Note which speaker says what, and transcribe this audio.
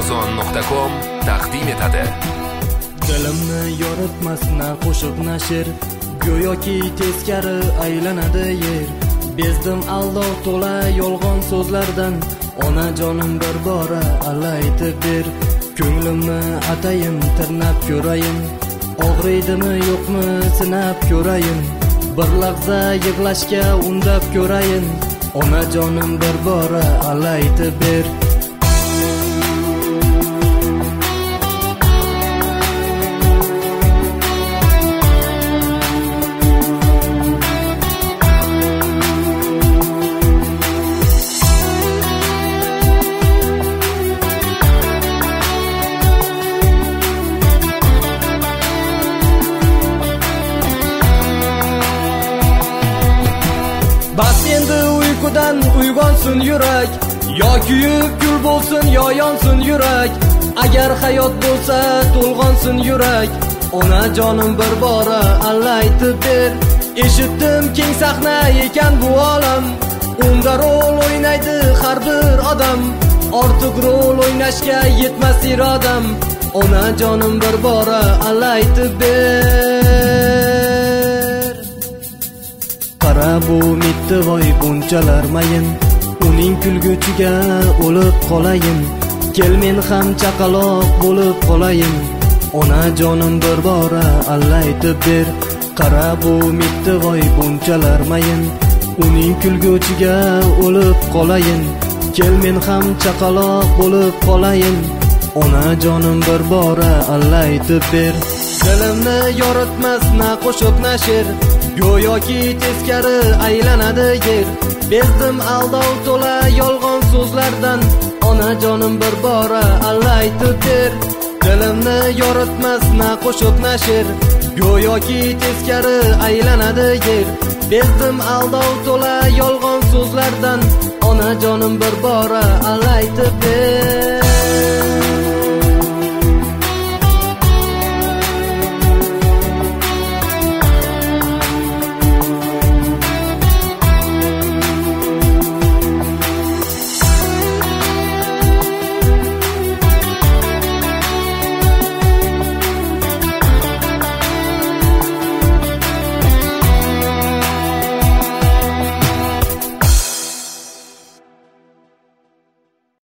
Speaker 1: Amazon.com taqdim etadi.
Speaker 2: Dilimni yoritmas na qo'shiq nashr, go'yoki teskari aylanadi yer. Bezdim aldov to'la yolg'on so'zlardan, onajonim bir bora alla aytib ber. Ko'nglimni atayin tirnab ko'rayin, og'riydimi yo'qmi sinab ko'rayin. Bir lahza yig'lashga undab ko'rayin, onajonim bir bora alla aytib ber. Bas endi uyqudan uyg'onsin yurak, yo kuyib kul bo'lsin yo yonsin yurak. Agar hayot bo'lsa to'lg'onsin yurak, onajonim bir bora alla aytib ber. Eshitdim keng sahna ekan bu olam, unda rol o'ynaydi har bir odam. Ortiq rol o'ynashga yetmas irodam, onajonim bir bora alla aytib ber. Qara bu mittivoy bunchalar mayin, uning kulguchiga o'lib qolayin. Kel men ham chaqaloq bo'lib qolayin, onajonim bir bora alla aytib ber. Qara bu mittivoy bunchalar mayin, uning kulguchiga o'lib qolayin. Kel men ham chaqaloq bo'lib qolayin, onajonim bir bora alla aytib ber. Dilimni yoritmas na qo'shiq nashr, go'yoki teskari aylanadi yer. Bezdim aldov to'la yolg'on so'zlardan, onajonim bir bora alla aytib ber. Dilimni yoritmas na qo'shiq nashr, go'yoki teskari aylanadi yer. Bezdim aldov to'la yolg'on so'zlardan, onajonim bir bora alla aytib ber.